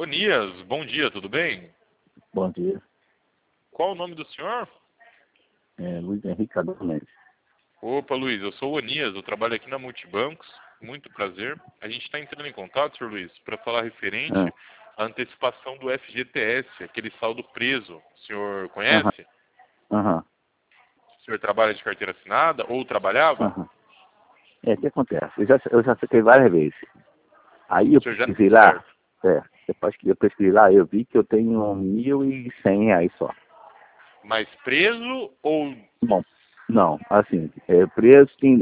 Ô Nias, bom dia, tudo bem? Bom dia. Qual o nome do senhor? Luiz Henrique Cardoso Mendes. Opa, Luiz, eu sou o Onias, eu trabalho aqui na Multibancos, muito prazer. A gente está entrando em contato, senhor Luiz, para falar referente à antecipação do FGTS, aquele saldo preso. O senhor conhece? Aham. O senhor trabalha de carteira assinada ou trabalhava? Aham. O que acontece? Eu já saquei várias vezes. Aí eu O senhor já... pesquisei lá, Certo. depois que eu pesquisei lá, eu vi que eu tenho R$ 1.100 só. Mas preso ou... Bom, não, assim, preço tem,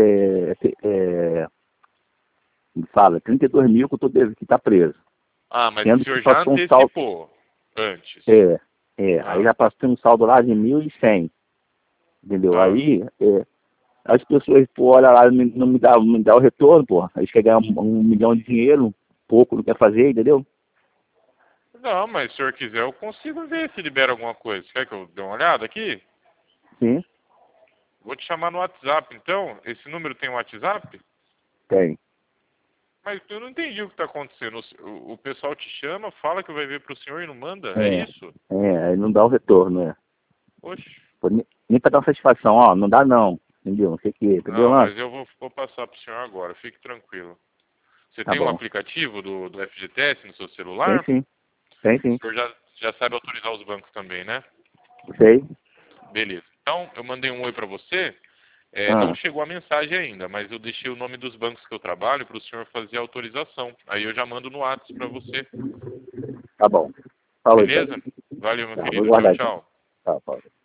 me fala, 32 mil que eu tô que tá preso. Ah, mas o Sendo que senhor já passou um saldo, antecipou antes. aí Ah, já passou um saldo lá de 1.100, entendeu? tá. Aí, as pessoas, pô, olha lá, não me dá o retorno, pô. Eles querem ganhar um milhão de dinheiro, pouco não quer fazer, entendeu? Não, mas se o senhor quiser, eu consigo ver se libera alguma coisa. Quer que eu dê uma olhada aqui? Sim, Vou te chamar no WhatsApp, então. Esse número tem um WhatsApp? tem. Mas eu não entendi o que está acontecendo. O pessoal te chama, fala que vai ver para o senhor e não manda? É É, isso? aí não dá o retorno, né? Oxe. Pô, nem pra dar uma satisfação, ó, não dá não, entendeu? Não sei o que, entendeu, Não, Lance? mas eu vou passar para o senhor agora. Fique tranquilo. Você Tá tem um bom. aplicativo do FGTS no seu Tem celular? sim, tem sim. O senhor já sabe autorizar os bancos também, né? Sei. Beleza. Então, eu mandei um oi para você. Não Ah, chegou a mensagem ainda, mas eu deixei o nome dos bancos que eu trabalho para o senhor fazer a autorização. Aí eu já mando no WhatsApp para você. tá bom. Falou então. Beleza? Valeu, meu Tá, vou querido. Tchau, guardar então. tchau. Tá, falou.